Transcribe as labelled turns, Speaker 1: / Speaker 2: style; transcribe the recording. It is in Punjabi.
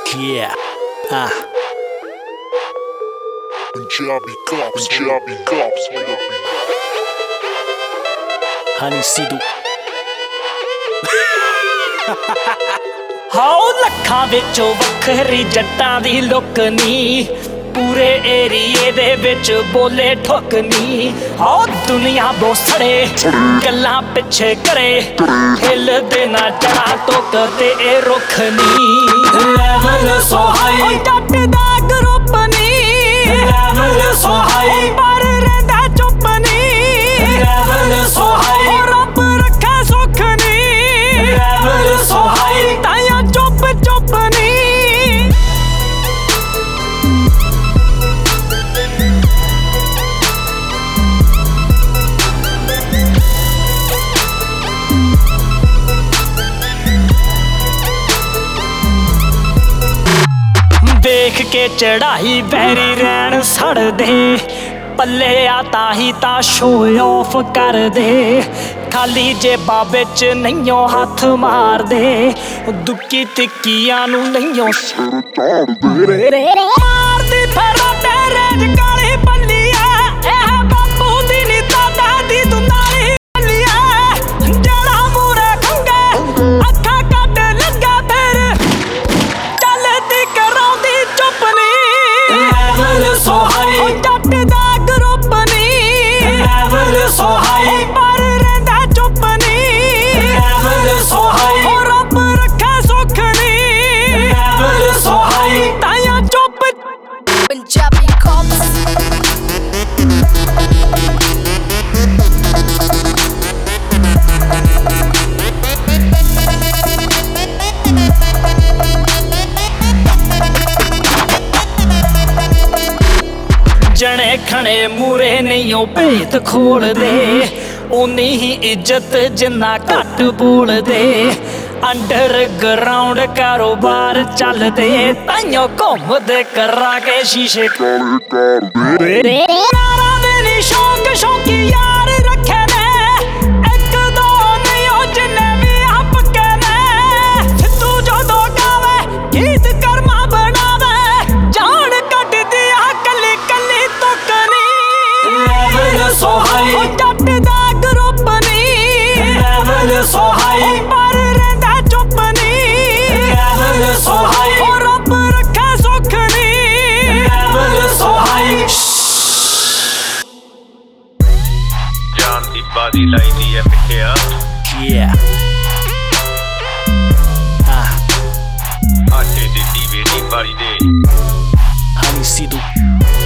Speaker 1: Yeah.
Speaker 2: Punjabi cops,
Speaker 1: Honey Sidhu. ਹਾਉ ਲੱਖਾਂ ਵਿੱਚੋਂ ਵੱਖਰੀ ਜੱਟਾਂ ਦੀ ਲੁੱਕ ਨੀ ਪੂਰੇ ਏਰੀਏ ਦੇ ਵਿੱਚ ਬੋਲੇ ਠੁੱਕ ਨੀ ਹਾਉ ਦੁਨੀਆ ਬੋਸੜੇ ਗੱਲਾਂ ਪਿੱਛੇ ਕਰੇ ਹਿੱਲਦੇ ਨਾ ਜੜਾ ਟੋਕ ਤੇ ਇਹ ਰੁੱਖ ਨੀ ਲੈਵਲ ਸੋ ਹਾਈ ਜੱਟ ਦਾ ਗਰੁੱਪ ਨੀ ਲੈਵਲ ਸੋ ਹਾਈ ਪਰ ਰਹਿੰਦਾ ਚੁੱਪ ਨੀ ਲੈਵਲ ਸੋ ਹਾਈ ਰੱਬ ਰੱਖੇ ਸੁੱਖ ਨੀ ਲੈਵਲ ਸੋ ਹਾਈ ਤਾਇਆ ਚੁੱਪ ਚੁੱਪ ਨੀ ਦੇਖ ਕੇ ਚੜਾਈ ਬੈਰੀ ਰਹਿਣ ਸੜਦੇ ਪੱਲੇ ਆ ਤਾਹੀ ਤਾਂ ਸ਼ੋ ਆਫ ਕਰਦੇ ਖਾਲੀ ਜੇਬਾਂ ਵਿੱਚ ਨਹੀਂਓ ਹੱਥ ਮਾਰਦੇ ਦੁੱਕੀ ਤਿੱਕੀਆਂ ਨੂੰ ਨਹੀਂਓ ਸਿਰ ਝਾੜਦੇ ਮਾਰਦੀ ਫਿਰ ਤੇਰੇ ਕਾਲੀ ਬੱਲੀਆ ਇਹ ਬਾਪੂ ਦੀ ਨੀ ਦਾਦਾ ਦੀ ਦੁਨਾਲੀ ਬੱਲੀਆ ਜਿਹੜਾ ਮੂਰੇ ਖੰਗੇ ਅੱਖਾਂ ਕੱਢ ਲੱਗਾ ਫਿਰ ਚੱਲਦੀ ਕਰਾਉਂਦੀ ਚੁੱਪ ਨੀ ਲੈਵਲ ਸੋ ਹਾਈ ਜੱਟ ਦਾ ਗਰੁੱਪ ਨੀ ਲੈਵਲ ਸੋ ਹਾਈ ਪਰ ਰਹਿੰਦਾ ਚੁੱਪ ਨੀ ਲੈਵਲ ਸੋ ਹਾਈ ਹੋ ਰੱਬ ਰੱਖੇ ਸੁੱਖ ਨੀ ਲੈਵਲ ਸੋ ਹਾਈ ਤਾਇਆ ਚੁੱਪ
Speaker 3: Punjabi cops.
Speaker 1: ਜਣੇ ਖਣੇ ਮੂਰੇ ਨਹੀਂ ਉਹ ਭੇਤ ਖੋਲਦੇ ਉਨੀ ਹੀ ਇੱਜ਼ਤ ਜਿੰਨਾ ਘੱਟ ਬੋਲਦੇ ਅੰਡਰਗਰਾਉਂਡ ਕਾਰੋਬਾਰ ਚੱਲਦੇ ਤਾਈਓ ਘੁੰਮਦੇ ਕਰਾ ਕੇ ਸ਼ੀਸ਼ੇ ਕਾਲੇ ਯਾਰਾਂ ਦੇ ਨੀ ਸ਼ੌਂਕ ਸ਼ੌਂਕੀ ਯਾਰ ਰੱਖੇ ਨੇ ਇੱਕ ਦੋ ਨਹੀਂ ਉਹ ਜਿੰਨੇ ਵੀ ਆਪ ਕੇ ਨੇ ਸਿੱਧੂ ਜਦੋਂ ਗਾਵੇ ਗੀਤ ਕਰਮਾ ਬਣਾਵੇ ਜਾਨ ਕੱਢਦੀ ਆ ਕੱਲੀ ਕੱਲੀ ਤੁੱਕ ਨੀ ਲੈਵਲ ਸੋ ਹਾਈ ਉਹ ਜੱਟ ਦਾ ਗਰੁੱਪ ਨੀ ਲੈਵਲ ਸੋ ਹਾਈ ਪਰ ਰਹਿੰਦਾ ਚੁੱਪ ਨੀ ਲੈਵਲ ਸੋ ਹਾਈ ਹੋ ਰੱਬ ਰੱਖੇ ਸੁੱਖ ਨੀ ਲੈਵਲ ਸੋ ਹਾਈ
Speaker 4: ਜਾਨ ਦੀ ਬਾਜੀ ਲਾਈਦੀ ਐ ਮਿੱਠਿਆ
Speaker 1: Yeah.
Speaker 4: ਆਟੇ ਦੇ ਦੀਵੇ ਦੀ ਬਾਰੀ ਦੇ
Speaker 1: Honey Sidhu.